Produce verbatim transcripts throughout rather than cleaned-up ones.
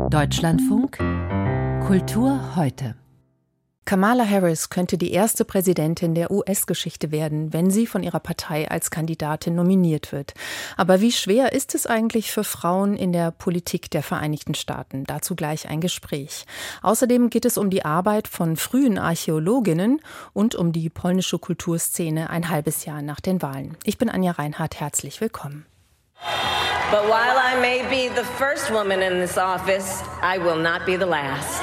Deutschlandfunk Kultur heute. Kamala Harris könnte die erste Präsidentin der U S-Geschichte werden, wenn sie von ihrer Partei als Kandidatin nominiert wird. Aber wie schwer ist es eigentlich für Frauen in der Politik der Vereinigten Staaten? Dazu gleich ein Gespräch. Außerdem geht es um die Arbeit von frühen Archäologinnen und um die polnische Kulturszene ein halbes Jahr nach den Wahlen. Ich bin Anja Reinhardt, herzlich willkommen. But while I may be the first woman in this office, I will not be the last.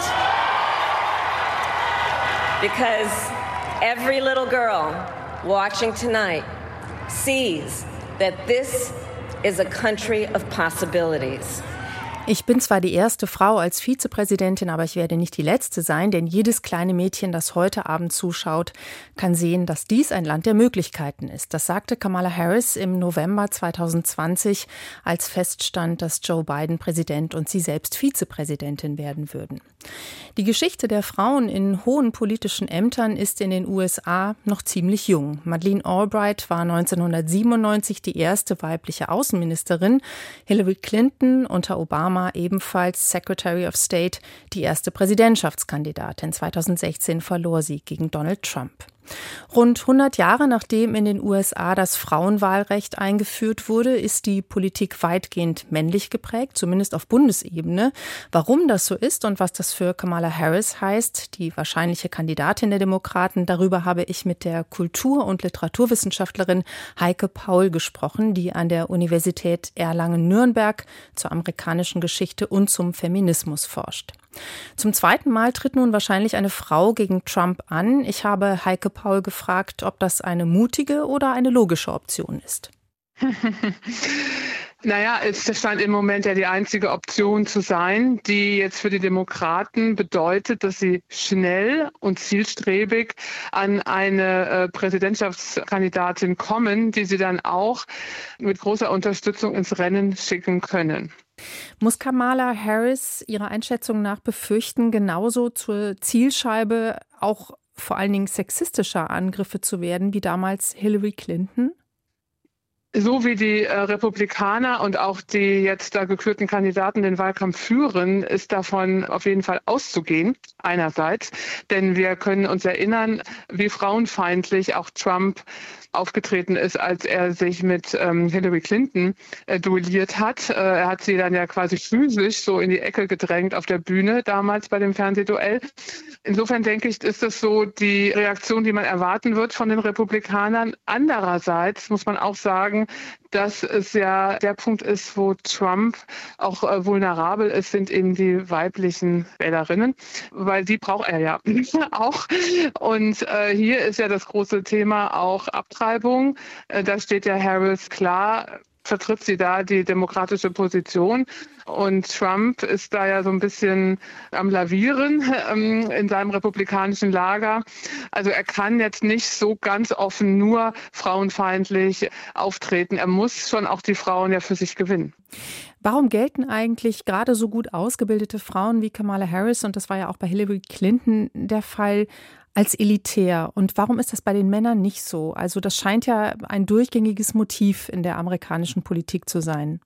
Because every little girl watching tonight sees that this is a country of possibilities. Ich bin zwar die erste Frau als Vizepräsidentin, aber ich werde nicht die letzte sein, denn jedes kleine Mädchen, das heute Abend zuschaut, kann sehen, dass dies ein Land der Möglichkeiten ist. Das sagte Kamala Harris im November zwanzig zwanzig, als feststand, dass Joe Biden Präsident und sie selbst Vizepräsidentin werden würden. Die Geschichte der Frauen in hohen politischen Ämtern ist in den U S A noch ziemlich jung. Madeleine Albright war neunzehnhundertsiebenundneunzig die erste weibliche Außenministerin, Hillary Clinton unter Obama ebenfalls Secretary of State, die erste Präsidentschaftskandidatin. zweitausendsechzehn verlor sie gegen Donald Trump. Rund hundert Jahre nachdem in den U S A das Frauenwahlrecht eingeführt wurde, ist die Politik weitgehend männlich geprägt, zumindest auf Bundesebene. Warum das so ist und was das für Kamala Harris heißt, die wahrscheinliche Kandidatin der Demokraten, darüber habe ich mit der Kultur- und Literaturwissenschaftlerin Heike Paul gesprochen, die an der Universität Erlangen-Nürnberg zur amerikanischen Geschichte und zum Feminismus forscht. Zum zweiten Mal tritt nun wahrscheinlich eine Frau gegen Trump an. Ich habe Heike Paul gefragt, ob das eine mutige oder eine logische Option ist. Naja, es scheint im Moment ja die einzige Option zu sein, die jetzt für die Demokraten bedeutet, dass sie schnell und zielstrebig an eine äh, Präsidentschaftskandidatin kommen, die sie dann auch mit großer Unterstützung ins Rennen schicken können. Muss Kamala Harris Ihrer Einschätzung nach befürchten, genauso zur Zielscheibe auch vor allen Dingen sexistischer Angriffe zu werden wie damals Hillary Clinton? So wie die äh, Republikaner und auch die jetzt da gekürten Kandidaten den Wahlkampf führen, ist davon auf jeden Fall auszugehen, einerseits. Denn wir können uns erinnern, wie frauenfeindlich auch Trump aufgetreten ist, als er sich mit ähm, Hillary Clinton äh, duelliert hat. Äh, er hat sie dann ja quasi physisch so in die Ecke gedrängt auf der Bühne damals bei dem Fernsehduell. Insofern denke ich, ist das so die Reaktion, die man erwarten wird von den Republikanern. Andererseits muss man auch sagen, dass es ja der Punkt ist, wo Trump auch äh, vulnerabel ist, sind eben die weiblichen Wählerinnen, weil die braucht er ja auch. Und äh, hier ist ja das große Thema auch Abtreibung. Äh, da steht ja Harris klar, vertritt sie da die demokratische Position. Und Trump ist da ja so ein bisschen am Lavieren ähm, in seinem republikanischen Lager. Also er kann jetzt nicht so ganz offen nur frauenfeindlich auftreten. Er muss schon auch die Frauen ja für sich gewinnen. Warum gelten eigentlich gerade so gut ausgebildete Frauen wie Kamala Harris, und das war ja auch bei Hillary Clinton der Fall, als elitär? Und warum ist das bei den Männern nicht so? Also das scheint ja ein durchgängiges Motiv in der amerikanischen Politik zu sein.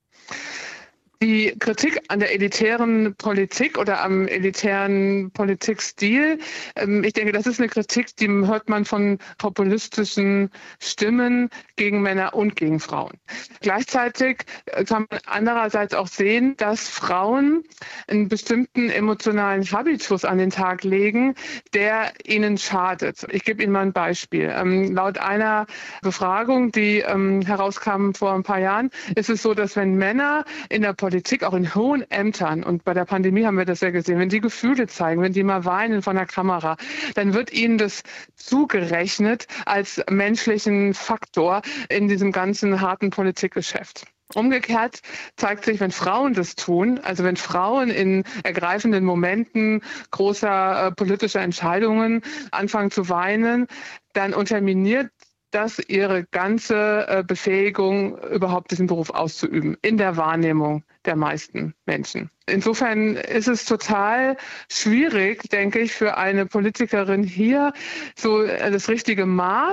Die Kritik an der elitären Politik oder am elitären Politikstil, ähm, ich denke, das ist eine Kritik, die hört man von populistischen Stimmen gegen Männer und gegen Frauen. Gleichzeitig kann man andererseits auch sehen, dass Frauen einen bestimmten emotionalen Habitus an den Tag legen, der ihnen schadet. Ich gebe Ihnen mal ein Beispiel. Ähm, laut einer Befragung, die ähm, herauskam vor ein paar Jahren, ist es so, dass wenn Männer in der Politik Politik, auch in hohen Ämtern, und bei der Pandemie haben wir das ja gesehen, wenn die Gefühle zeigen, wenn die mal weinen von der Kamera, dann wird ihnen das zugerechnet als menschlichen Faktor in diesem ganzen harten Politikgeschäft. Umgekehrt zeigt sich, wenn Frauen das tun, also wenn Frauen in ergreifenden Momenten großer äh, politischer Entscheidungen anfangen zu weinen, dann unterminiert das ihre ganze äh, Befähigung, überhaupt diesen Beruf auszuüben, in der Wahrnehmung der meisten Menschen. Insofern ist es total schwierig, denke ich, für eine Politikerin hier so äh, das richtige Maß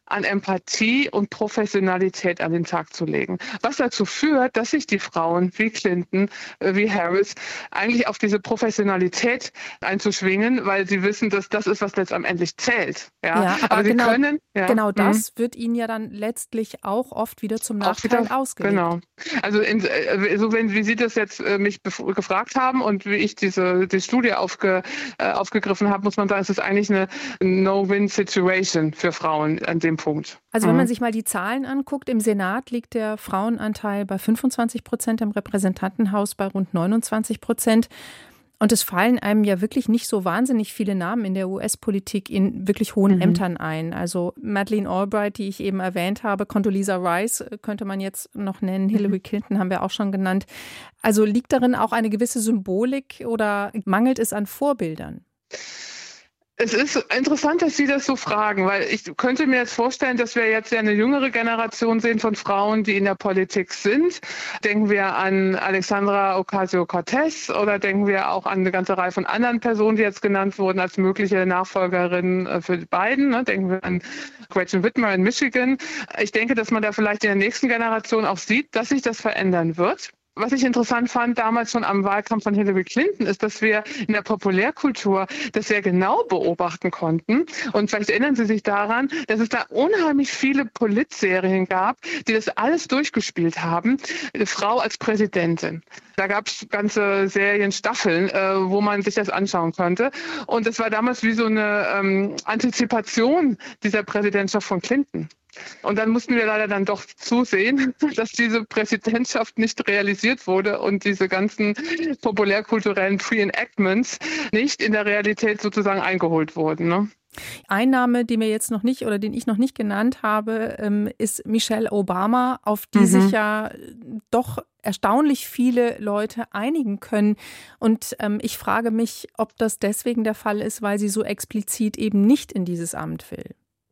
an Empathie und Professionalität an den Tag zu legen. Was dazu führt, dass sich die Frauen wie Clinton, wie Harris eigentlich auf diese Professionalität einzuschwingen, weil sie wissen, dass das ist, was letztendlich zählt. Ja, ja aber, aber sie genau, können, ja, genau das mh. wird ihnen ja dann letztlich auch oft wieder zum Nachteil wieder, ausgelegt. Genau. Also in, so wenn wie Sie das jetzt äh, mich bef- gefragt haben und wie ich diese die Studie aufge, äh, aufgegriffen habe, muss man sagen, es ist eigentlich eine No-Win-Situation für Frauen an dem Punkt. Also wenn man sich mal die Zahlen anguckt, im Senat liegt der Frauenanteil bei fünfundzwanzig Prozent, im Repräsentantenhaus bei rund neunundzwanzig Prozent. Und es fallen einem ja wirklich nicht so wahnsinnig viele Namen in der U S-Politik in wirklich hohen mhm. Ämtern ein. Also Madeleine Albright, die ich eben erwähnt habe, Condoleezza Rice könnte man jetzt noch nennen, Hillary Clinton haben wir auch schon genannt. Also liegt darin auch eine gewisse Symbolik oder mangelt es an Vorbildern? Es ist interessant, dass Sie das so fragen, weil ich könnte mir jetzt vorstellen, dass wir jetzt ja eine jüngere Generation sehen von Frauen, die in der Politik sind. Denken wir an Alexandra Ocasio-Cortez oder denken wir auch an eine ganze Reihe von anderen Personen, die jetzt genannt wurden als mögliche Nachfolgerin für Biden. Denken wir an Gretchen Whitmer in Michigan. Ich denke, dass man da vielleicht in der nächsten Generation auch sieht, dass sich das verändern wird. Was ich interessant fand damals schon am Wahlkampf von Hillary Clinton, ist, dass wir in der Populärkultur das sehr genau beobachten konnten. Und vielleicht erinnern Sie sich daran, dass es da unheimlich viele Politserien gab, die das alles durchgespielt haben. Eine Frau als Präsidentin. Da gab es ganze Serien, Staffeln, äh, wo man sich das anschauen konnte. Und das war damals wie so eine ähm, Antizipation dieser Präsidentschaft von Clinton. Und dann mussten wir leider dann doch zusehen, dass diese Präsidentschaft nicht realisiert wurde und diese ganzen populärkulturellen Pre-Enactments nicht in der Realität sozusagen eingeholt wurden. Ne? Ein Name, den wir jetzt noch nicht oder den ich noch nicht genannt habe, ist Michelle Obama, auf die mhm. sich ja doch erstaunlich viele Leute einigen können. Und ähm, ich frage mich, ob das deswegen der Fall ist, weil sie so explizit eben nicht in dieses Amt will.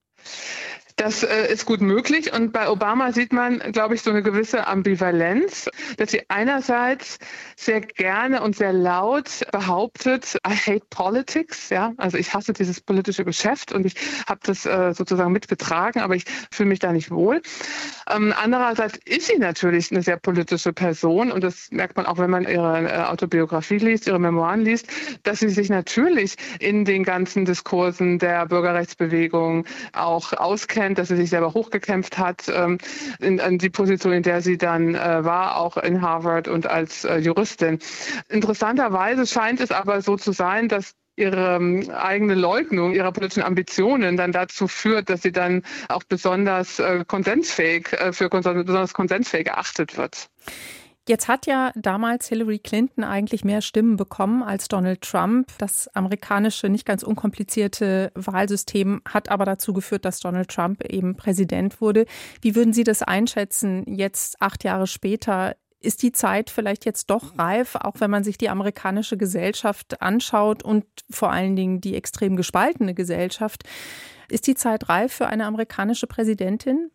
Das äh, ist gut möglich und bei Obama sieht man, glaube ich, so eine gewisse Ambivalenz, dass sie einerseits sehr gerne und sehr laut behauptet, I hate politics, ja, also ich hasse dieses politische Geschäft und ich habe das äh, sozusagen mitgetragen, aber ich fühle mich da nicht wohl. Ähm, andererseits ist sie natürlich eine sehr politische Person und das merkt man auch, wenn man ihre äh, Autobiografie liest, ihre Memoiren liest, dass sie sich natürlich in den ganzen Diskursen der Bürgerrechtsbewegung auch auskennt, dass sie sich selber hochgekämpft hat ähm, in, in die Position, in der sie dann äh, war, auch in Harvard und als äh, Juristin. Interessanterweise scheint es aber so zu sein, dass ihre ähm, eigene Leugnung ihrer politischen Ambitionen dann dazu führt, dass sie dann auch besonders äh, konsensfähig, äh, für kons- besonders konsensfähig erachtet wird. Jetzt hat ja damals Hillary Clinton eigentlich mehr Stimmen bekommen als Donald Trump. Das amerikanische, nicht ganz unkomplizierte Wahlsystem hat aber dazu geführt, dass Donald Trump eben Präsident wurde. Wie würden Sie das einschätzen, jetzt acht Jahre später? Ist die Zeit vielleicht jetzt doch reif, auch wenn man sich die amerikanische Gesellschaft anschaut und vor allen Dingen die extrem gespaltene Gesellschaft? Ist die Zeit reif für eine amerikanische Präsidentin?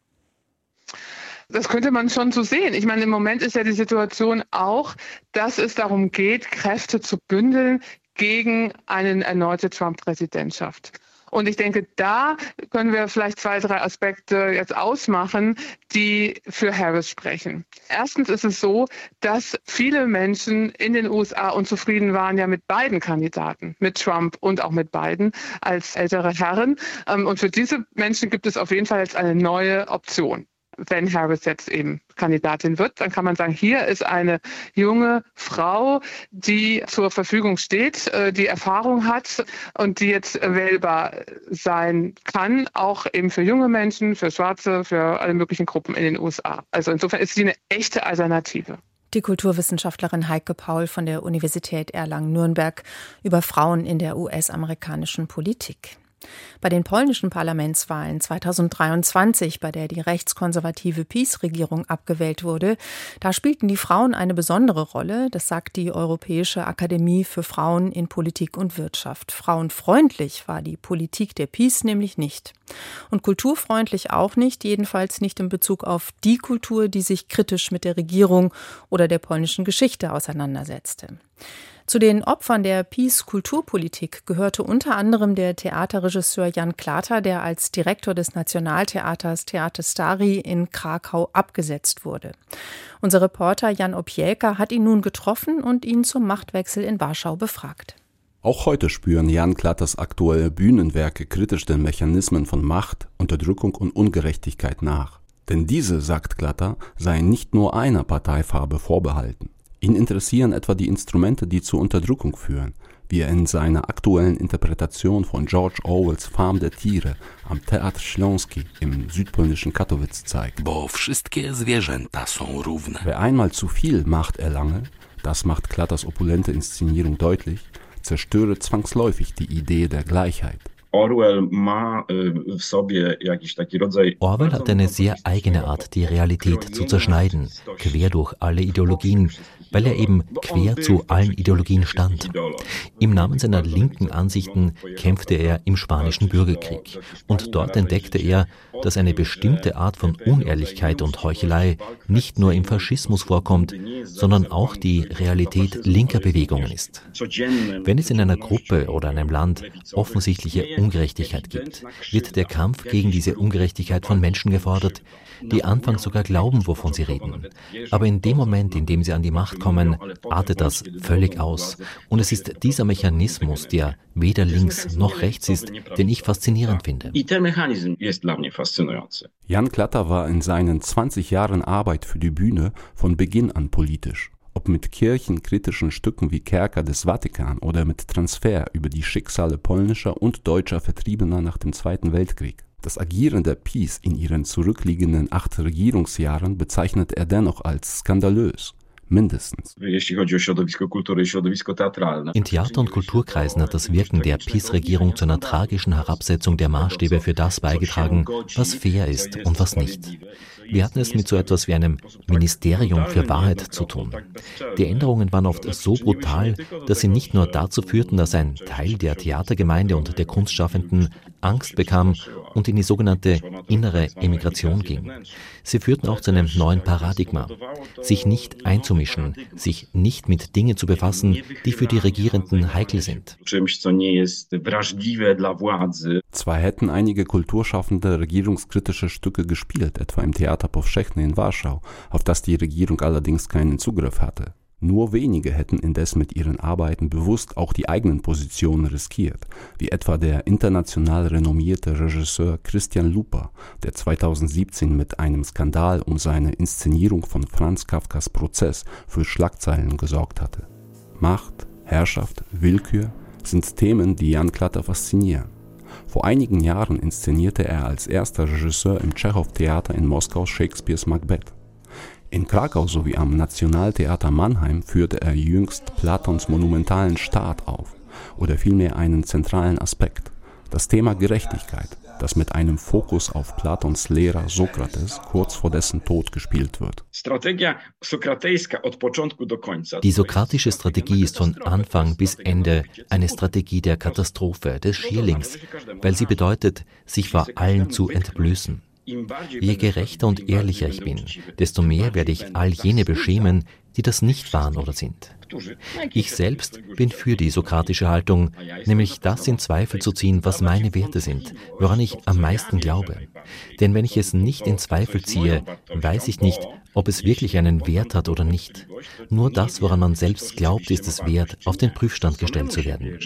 Das könnte man schon so sehen. Ich meine, im Moment ist ja die Situation auch, dass es darum geht, Kräfte zu bündeln gegen eine erneute Trump-Präsidentschaft. Und ich denke, da können wir vielleicht zwei, drei Aspekte jetzt ausmachen, die für Harris sprechen. Erstens ist es so, dass viele Menschen in den U S A unzufrieden waren ja mit beiden Kandidaten, mit Trump und auch mit Biden als ältere Herren. Und für diese Menschen gibt es auf jeden Fall jetzt eine neue Option. Wenn Harris jetzt eben Kandidatin wird, dann kann man sagen, hier ist eine junge Frau, die zur Verfügung steht, die Erfahrung hat und die jetzt wählbar sein kann, auch eben für junge Menschen, für Schwarze, für alle möglichen Gruppen in den U S A. Also insofern ist sie eine echte Alternative. Die Kulturwissenschaftlerin Heike Paul von der Universität Erlangen-Nürnberg über Frauen in der U S-amerikanischen Politik. Bei den polnischen Parlamentswahlen zweitausenddreiundzwanzig, bei der die rechtskonservative PiS-Regierung abgewählt wurde, da spielten die Frauen eine besondere Rolle, das sagt die Europäische Akademie für Frauen in Politik und Wirtschaft. Frauenfreundlich war die Politik der PiS nämlich nicht. Und kulturfreundlich auch nicht, jedenfalls nicht in Bezug auf die Kultur, die sich kritisch mit der Regierung oder der polnischen Geschichte auseinandersetzte. Zu den Opfern der PiS-Kulturpolitik gehörte unter anderem der Theaterregisseur Jan Klata, der als Direktor des Nationaltheaters Teatr Stary in Krakau abgesetzt wurde. Unser Reporter Jan Opjelka hat ihn nun getroffen und ihn zum Machtwechsel in Warschau befragt. Auch heute spüren Jan Klatas aktuelle Bühnenwerke kritisch den Mechanismen von Macht, Unterdrückung und Ungerechtigkeit nach. Denn diese, sagt Klata, seien nicht nur einer Parteifarbe vorbehalten. Ihn interessieren etwa die Instrumente, die zur Unterdrückung führen, wie er in seiner aktuellen Interpretation von George Orwells Farm der Tiere am Teatr Śląski im südpolnischen Katowice zeigt. Bo wszystkie zwierzęta są równe. Wer einmal zu viel Macht erlange, das macht Klatas opulente Inszenierung deutlich, zerstöre zwangsläufig die Idee der Gleichheit. Orwell hat eine sehr eigene Art, die Realität zu zerschneiden, quer durch alle Ideologien, weil er eben quer zu allen Ideologien stand. Im Namen seiner linken Ansichten kämpfte er im Spanischen Bürgerkrieg. Und dort entdeckte er, dass eine bestimmte Art von Unehrlichkeit und Heuchelei nicht nur im Faschismus vorkommt, sondern auch die Realität linker Bewegungen ist. Wenn es in einer Gruppe oder einem Land offensichtliche Ungerechtigkeit gibt, wird der Kampf gegen diese Ungerechtigkeit von Menschen gefordert, die anfangs sogar glauben, wovon sie reden. Aber in dem Moment, in dem sie an die Macht kommen, artet das völlig aus. Und es ist dieser Mechanismus, der weder links noch rechts ist, den ich faszinierend finde. Jan Klata war in seinen zwanzig Jahren Arbeit für die Bühne von Beginn an politisch. Ob mit kirchenkritischen Stücken wie Kerker des Vatikan oder mit Transfer über die Schicksale polnischer und deutscher Vertriebener nach dem Zweiten Weltkrieg. Das Agieren der PiS in ihren zurückliegenden acht Regierungsjahren bezeichnet er dennoch als skandalös. Mindestens. In Theater- und Kulturkreisen hat das Wirken der PiS-Regierung zu einer tragischen Herabsetzung der Maßstäbe für das beigetragen, was fair ist und was nicht. Wir hatten es mit so etwas wie einem Ministerium für Wahrheit zu tun. Die Änderungen waren oft so brutal, dass sie nicht nur dazu führten, dass ein Teil der Theatergemeinde und der Kunstschaffenden Angst bekam und in die sogenannte innere Emigration ging. Sie führten auch zu einem neuen Paradigma, sich nicht einzumischen, sich nicht mit Dingen zu befassen, die für die Regierenden heikel sind. Zwar hätten einige Kulturschaffende regierungskritische Stücke gespielt, etwa im Theater Powszechny in Warschau, auf das die Regierung allerdings keinen Zugriff hatte. Nur wenige hätten indes mit ihren Arbeiten bewusst auch die eigenen Positionen riskiert, wie etwa der international renommierte Regisseur Christian Lupa, der zweitausendsiebzehn mit einem Skandal um seine Inszenierung von Franz Kafkas Prozess für Schlagzeilen gesorgt hatte. Macht, Herrschaft, Willkür sind Themen, die Jan Klata faszinieren. Vor einigen Jahren inszenierte er als erster Regisseur im Tschechow-Theater in Moskau Shakespeares Macbeth. In Krakau sowie am Nationaltheater Mannheim führte er jüngst Platons monumentalen Staat auf, oder vielmehr einen zentralen Aspekt, das Thema Gerechtigkeit, das mit einem Fokus auf Platons Lehrer Sokrates kurz vor dessen Tod gespielt wird. Die sokratische Strategie ist von Anfang bis Ende eine Strategie der Katastrophe, des Schierlings, weil sie bedeutet, sich vor allen zu entblößen. Je gerechter und ehrlicher ich bin, desto mehr werde ich all jene beschämen, die das nicht waren oder sind. Ich selbst bin für die sokratische Haltung, nämlich das in Zweifel zu ziehen, was meine Werte sind, woran ich am meisten glaube. Denn wenn ich es nicht in Zweifel ziehe, weiß ich nicht, ob es wirklich einen Wert hat oder nicht. Nur das, woran man selbst glaubt, ist es wert, auf den Prüfstand gestellt zu werden.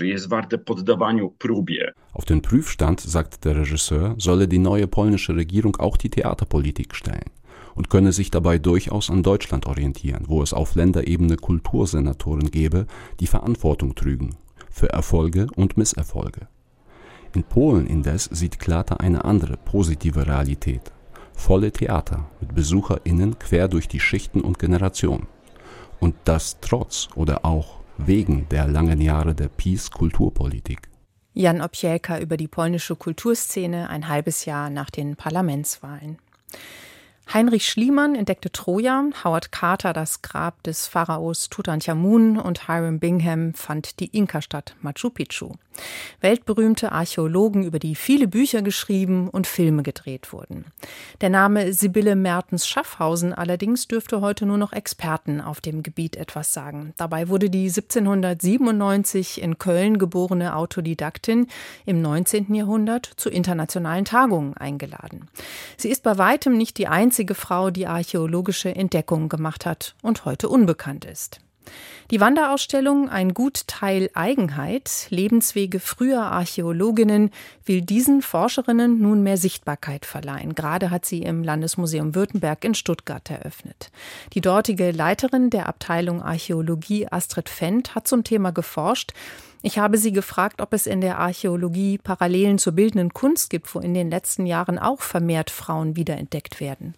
Auf den Prüfstand, sagt der Regisseur, solle die neue polnische Regierung auch die Theaterpolitik stellen und könne sich dabei durchaus an Deutschland orientieren, wo es auf Länderebene Kultursenatoren gäbe, die Verantwortung trügen für Erfolge und Misserfolge. In Polen indes sieht Klata eine andere, positive Realität. Volle Theater mit BesucherInnen quer durch die Schichten und Generationen. Und das trotz oder auch wegen der langen Jahre der PiS-Kulturpolitik. Jan Opjelka über die polnische Kulturszene ein halbes Jahr nach den Parlamentswahlen. Heinrich Schliemann entdeckte Troja, Howard Carter das Grab des Pharaos Tutanchamun und Hiram Bingham fand die Inka-Stadt Machu Picchu. Weltberühmte Archäologen, über die viele Bücher geschrieben und Filme gedreht wurden. Der Name Sibylle Mertens-Schaffhausen allerdings dürfte heute nur noch Experten auf dem Gebiet etwas sagen. Dabei wurde die siebzehnhundertsiebenundneunzig in Köln geborene Autodidaktin im neunzehnten Jahrhundert zu internationalen Tagungen eingeladen. Sie ist bei weitem nicht die einzige Frau, die archäologische Entdeckungen gemacht hat und heute unbekannt ist. Die Wanderausstellung Ein gut Teil Eigenheit, Lebenswege früher Archäologinnen, will diesen Forscherinnen nun mehr Sichtbarkeit verleihen. Gerade hat sie im Landesmuseum Württemberg in Stuttgart eröffnet. Die dortige Leiterin der Abteilung Archäologie, Astrid Fendt, hat zum Thema geforscht. Ich habe sie gefragt, ob es in der Archäologie Parallelen zur bildenden Kunst gibt, wo in den letzten Jahren auch vermehrt Frauen wiederentdeckt werden.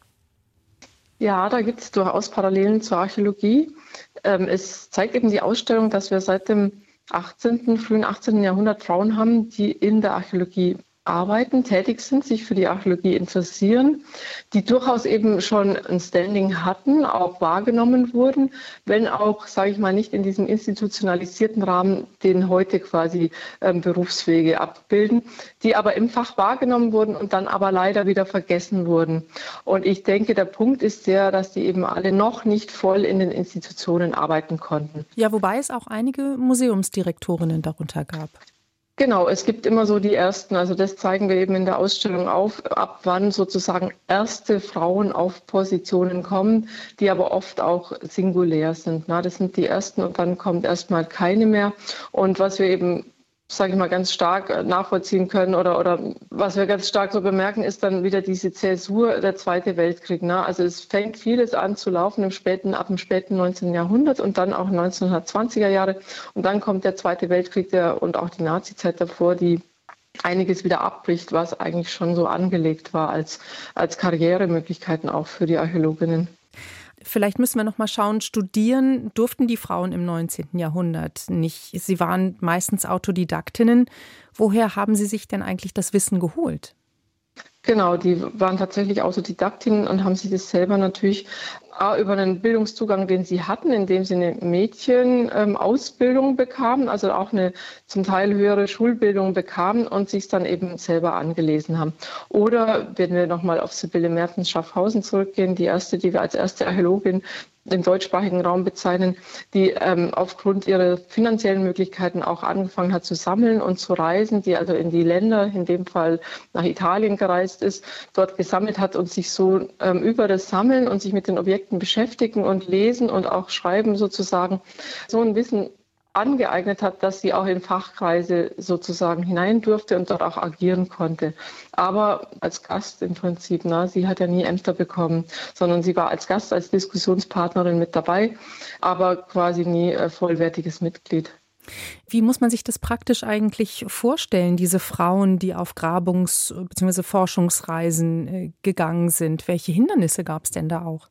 Ja, da gibt es durchaus Parallelen zur Archäologie. Ähm, es zeigt eben die Ausstellung, dass wir seit dem achtzehnten, frühen achtzehnten Jahrhundert Frauen haben, die in der Archäologie arbeiten, tätig sind, sich für die Archäologie interessieren, die durchaus eben schon ein Standing hatten, auch wahrgenommen wurden, wenn auch, sage ich mal, nicht in diesem institutionalisierten Rahmen, den heute quasi ähm, Berufswege abbilden, die aber im Fach wahrgenommen wurden und dann aber leider wieder vergessen wurden. Und ich denke, der Punkt ist der, dass die eben alle noch nicht voll in den Institutionen arbeiten konnten. Ja, wobei es auch einige Museumsdirektorinnen darunter gab. Genau, es gibt immer so die ersten, also das zeigen wir eben in der Ausstellung auf, ab wann sozusagen erste Frauen auf Positionen kommen, die aber oft auch singulär sind. Na, das sind die ersten und dann kommt erstmal keine mehr. Und was wir eben, sage ich mal, ganz stark nachvollziehen können oder, oder was wir ganz stark so bemerken, ist dann wieder diese Zäsur, der Zweite Weltkrieg. Ne? Also es fängt vieles an zu laufen im späten, ab dem späten neunzehnten Jahrhundert und dann auch neunzehnhundertzwanziger Jahre. Und dann kommt der Zweite Weltkrieg der, und auch die Nazizeit davor, die einiges wieder abbricht, was eigentlich schon so angelegt war als, als Karrieremöglichkeiten auch für die Archäologinnen. Vielleicht müssen wir noch mal schauen, studieren durften die Frauen im neunzehnten Jahrhundert nicht. Sie waren meistens Autodidaktinnen. Woher haben sie sich denn eigentlich das Wissen geholt? Genau, die waren tatsächlich Autodidaktinnen und haben sich das selber natürlich A, über einen Bildungszugang, den sie hatten, indem sie eine Mädchenausbildung ähm, bekamen, also auch eine zum Teil höhere Schulbildung bekamen und sich dann eben selber angelesen haben. Oder wenn wir nochmal auf Sibylle Mertens-Schaffhausen zurückgehen, die erste, die wir als erste Archäologin im deutschsprachigen Raum bezeichnen, die ähm, aufgrund ihrer finanziellen Möglichkeiten auch angefangen hat zu sammeln und zu reisen, die also in die Länder, in dem Fall nach Italien gereist ist, dort gesammelt hat und sich so ähm, über das Sammeln und sich mit den Objekten beschäftigen und lesen und auch schreiben sozusagen so ein Wissen angeeignet hat, dass sie auch in Fachkreise sozusagen hinein durfte und dort auch agieren konnte. Aber als Gast im Prinzip, na, sie hat ja nie Ämter bekommen, sondern sie war als Gast, als Diskussionspartnerin mit dabei, aber quasi nie äh, vollwertiges Mitglied. Wie muss man sich das praktisch eigentlich vorstellen, diese Frauen, die auf Grabungs- bzw. Forschungsreisen äh, gegangen sind? Welche Hindernisse gab es denn da auch?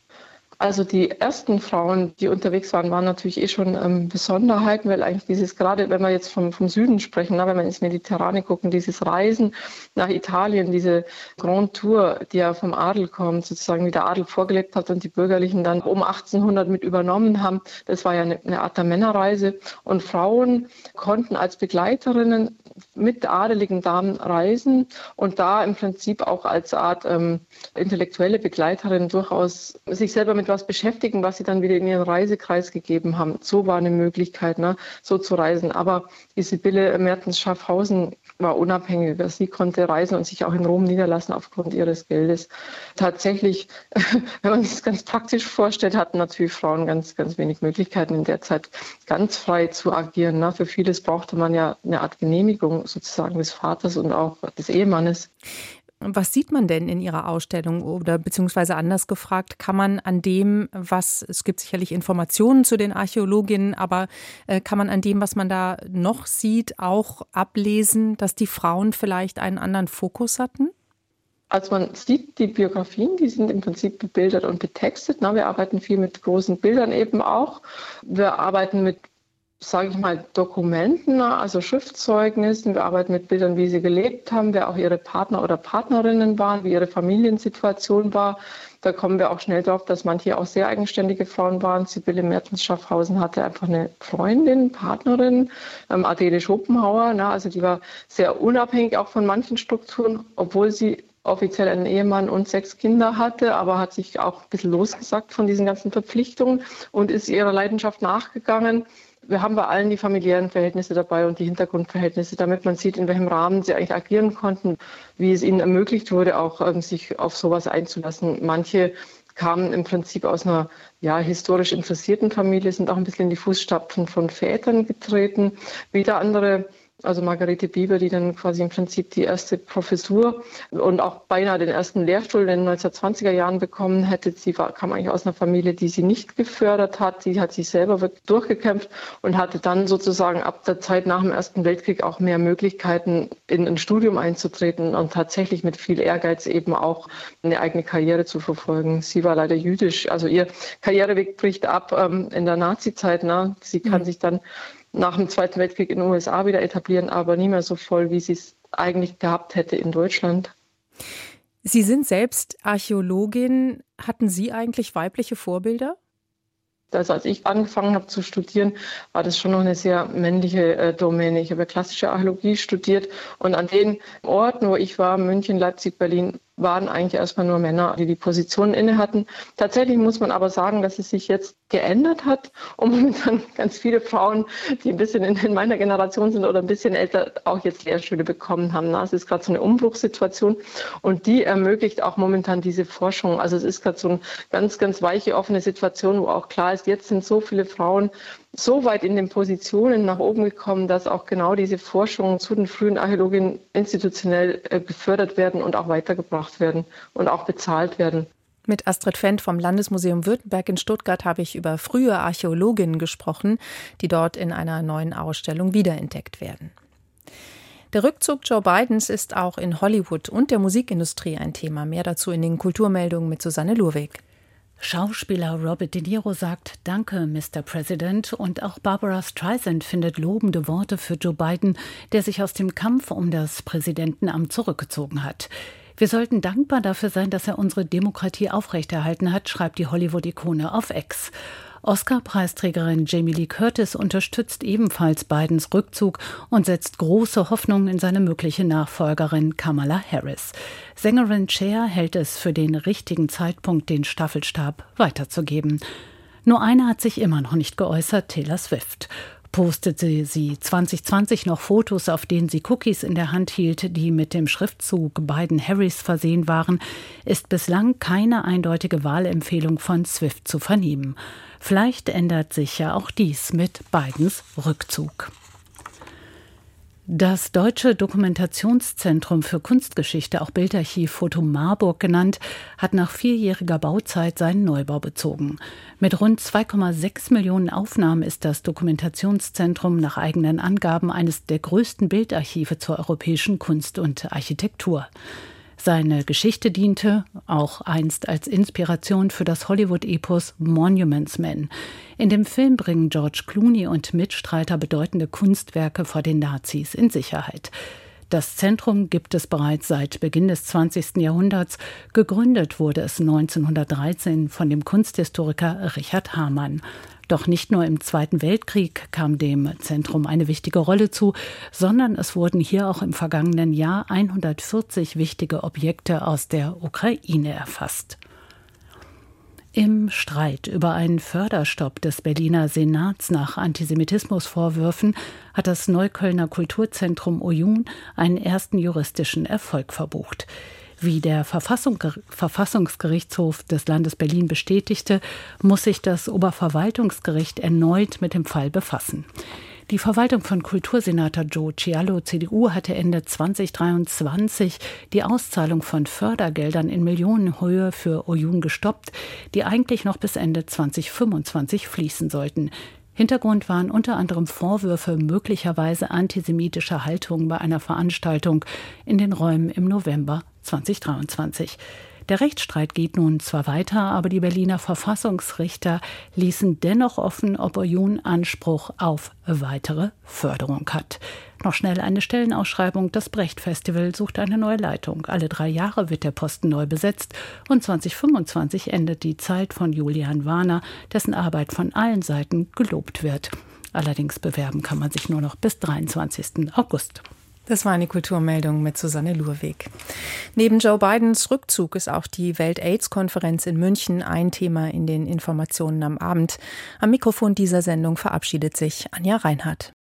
Also die ersten Frauen, die unterwegs waren, waren natürlich eh schon ähm, Besonderheiten, weil eigentlich dieses, gerade wenn wir jetzt vom, vom Süden sprechen, na, wenn wir ins Mediterrane gucken, dieses Reisen nach Italien, diese Grand Tour, die ja vom Adel kommt, sozusagen wie der Adel vorgelebt hat und die Bürgerlichen dann um achtzehnhundert mit übernommen haben, das war ja eine, eine Art der Männerreise. Und Frauen konnten als Begleiterinnen mit adeligen Damen reisen und da im Prinzip auch als Art ähm, intellektuelle Begleiterin durchaus sich selber mit was beschäftigen, was sie dann wieder in ihren Reisekreis gegeben haben. So war eine Möglichkeit, ne, so zu reisen. Aber die Sibylle Mertens-Schaffhausen war unabhängiger. Sie konnte reisen und sich auch in Rom niederlassen aufgrund ihres Geldes. Tatsächlich, wenn man sich das ganz praktisch vorstellt, hatten natürlich Frauen ganz, ganz wenig Möglichkeiten in der Zeit ganz frei zu agieren. Ne. Für vieles brauchte man ja eine Art Genehmigung sozusagen des Vaters und auch des Ehemannes. Was sieht man denn in Ihrer Ausstellung oder beziehungsweise anders gefragt, kann man an dem, was, es gibt sicherlich Informationen zu den Archäologinnen, aber äh, kann man an dem, was man da noch sieht, auch ablesen, dass die Frauen vielleicht einen anderen Fokus hatten? Also man sieht die Biografien, die sind im Prinzip bebildert und betextet. Na, wir arbeiten viel mit großen Bildern eben auch. Wir arbeiten mit sage ich mal, Dokumenten, also Schriftzeugnissen. Wir arbeiten mit Bildern, wie sie gelebt haben, wer auch ihre Partner oder Partnerinnen waren, wie ihre Familiensituation war. Da kommen wir auch schnell drauf, dass manche auch sehr eigenständige Frauen waren. Sibylle Mertens-Schaffhausen hatte einfach eine Freundin, Partnerin, ähm, Adele Schopenhauer. Na, also die war sehr unabhängig auch von manchen Strukturen, obwohl sie offiziell einen Ehemann und sechs Kinder hatte, aber hat sich auch ein bisschen losgesagt von diesen ganzen Verpflichtungen und ist ihrer Leidenschaft nachgegangen. Wir haben bei allen die familiären Verhältnisse dabei und die Hintergrundverhältnisse, damit man sieht, in welchem Rahmen sie eigentlich agieren konnten, wie es ihnen ermöglicht wurde, auch ähm, sich auf sowas einzulassen. Manche kamen im Prinzip aus einer ja, historisch interessierten Familie, sind auch ein bisschen in die Fußstapfen von Vätern getreten. Wieder andere, also Margarete Bieber, die dann quasi im Prinzip die erste Professur und auch beinahe den ersten Lehrstuhl in den neunzehnhundertzwanziger Jahren bekommen hätte. Sie war, kam eigentlich aus einer Familie, die sie nicht gefördert hat. Sie hat sich selber wirklich durchgekämpft und hatte dann sozusagen ab der Zeit nach dem Ersten Weltkrieg auch mehr Möglichkeiten, in ein Studium einzutreten und tatsächlich mit viel Ehrgeiz eben auch eine eigene Karriere zu verfolgen. Sie war leider jüdisch, also ihr Karriereweg bricht ab ähm, in der Nazizeit. Ne? Sie kann mhm. sich dann nach dem Zweiten Weltkrieg in den U S A wieder etablieren, aber nie mehr so voll, wie sie es eigentlich gehabt hätte in Deutschland. Sie sind selbst Archäologin. Hatten Sie eigentlich weibliche Vorbilder? Also als ich angefangen habe zu studieren, war das schon noch eine sehr männliche äh, Domäne. Ich habe ja klassische Archäologie studiert und an den Orten, wo ich war, München, Leipzig, Berlin, waren eigentlich erstmal nur Männer, die die Positionen inne hatten. Tatsächlich muss man aber sagen, dass es sich jetzt geändert hat und momentan ganz viele Frauen, die ein bisschen in meiner Generation sind oder ein bisschen älter, auch jetzt Lehrstühle bekommen haben. Es ist gerade so eine Umbruchssituation und die ermöglicht auch momentan diese Forschung. Also es ist gerade so eine ganz, ganz weiche, offene Situation, wo auch klar ist, jetzt sind so viele Frauen so weit in den Positionen nach oben gekommen, dass auch genau diese Forschungen zu den frühen Archäologinnen institutionell äh, gefördert werden und auch weitergebracht werden und auch bezahlt werden. Mit Astrid Fendt vom Landesmuseum Württemberg in Stuttgart habe ich über frühe Archäologinnen gesprochen, die dort in einer neuen Ausstellung wiederentdeckt werden. Der Rückzug Joe Bidens ist auch in Hollywood und der Musikindustrie ein Thema. Mehr dazu in den Kulturmeldungen mit Susanne Lurweg. Schauspieler Robert De Niro sagt Danke, Mister President, und auch Barbara Streisand findet lobende Worte für Joe Biden, der sich aus dem Kampf um das Präsidentenamt zurückgezogen hat. Wir sollten dankbar dafür sein, dass er unsere Demokratie aufrechterhalten hat, schreibt die Hollywood-Ikone auf X. Oscar-Preisträgerin Jamie Lee Curtis unterstützt ebenfalls Bidens Rückzug und setzt große Hoffnungen in seine mögliche Nachfolgerin Kamala Harris. Sängerin Cher hält es für den richtigen Zeitpunkt, den Staffelstab weiterzugeben. Nur eine hat sich immer noch nicht geäußert, Taylor Swift. Postete sie zwanzig zwanzig noch Fotos, auf denen sie Cookies in der Hand hielt, die mit dem Schriftzug Biden-Harris versehen waren, ist bislang keine eindeutige Wahlempfehlung von Swift zu vernehmen. Vielleicht ändert sich ja auch dies mit Bidens Rückzug. Das Deutsche Dokumentationszentrum für Kunstgeschichte, auch Bildarchiv Foto Marburg genannt, hat nach vierjähriger Bauzeit seinen Neubau bezogen. Mit rund zwei Komma sechs Millionen Aufnahmen ist das Dokumentationszentrum nach eigenen Angaben eines der größten Bildarchive zur europäischen Kunst und Architektur. Seine Geschichte diente auch einst als Inspiration für das Hollywood-Epos Monuments Men. In dem Film bringen George Clooney und Mitstreiter bedeutende Kunstwerke vor den Nazis in Sicherheit. Das Zentrum gibt es bereits seit Beginn des zwanzigsten Jahrhunderts. Gegründet wurde es neunzehnhundertdreizehn von dem Kunsthistoriker Richard Hamann. Doch nicht nur im Zweiten Weltkrieg kam dem Zentrum eine wichtige Rolle zu, sondern es wurden hier auch im vergangenen Jahr hundertvierzig wichtige Objekte aus der Ukraine erfasst. Im Streit über einen Förderstopp des Berliner Senats nach Antisemitismusvorwürfen hat das Neuköllner Kulturzentrum Oyun einen ersten juristischen Erfolg verbucht. Wie der Verfassung, Verfassungsgerichtshof des Landes Berlin bestätigte, muss sich das Oberverwaltungsgericht erneut mit dem Fall befassen. Die Verwaltung von Kultursenator Joe Cialo, C D U, hatte Ende zweitausenddreiundzwanzig die Auszahlung von Fördergeldern in Millionenhöhe für Oyun gestoppt, die eigentlich noch bis Ende zweitausendfünfundzwanzig fließen sollten. Hintergrund waren unter anderem Vorwürfe möglicherweise antisemitischer Haltung bei einer Veranstaltung in den Räumen im November zweitausenddreiundzwanzig. Der Rechtsstreit geht nun zwar weiter, aber die Berliner Verfassungsrichter ließen dennoch offen, ob Oyun Anspruch auf weitere Förderung hat. Noch schnell eine Stellenausschreibung. Das Brecht-Festival sucht eine neue Leitung. Alle drei Jahre wird der Posten neu besetzt und zwanzig fünfundzwanzig endet die Zeit von Julian Warner, dessen Arbeit von allen Seiten gelobt wird. Allerdings bewerben kann man sich nur noch bis dreiundzwanzigsten August. Das war eine Kulturmeldung mit Susanne Lurweg. Neben Joe Bidens Rückzug ist auch die Welt-AIDS-Konferenz in München ein Thema in den Informationen am Abend. Am Mikrofon dieser Sendung verabschiedet sich Anja Reinhardt.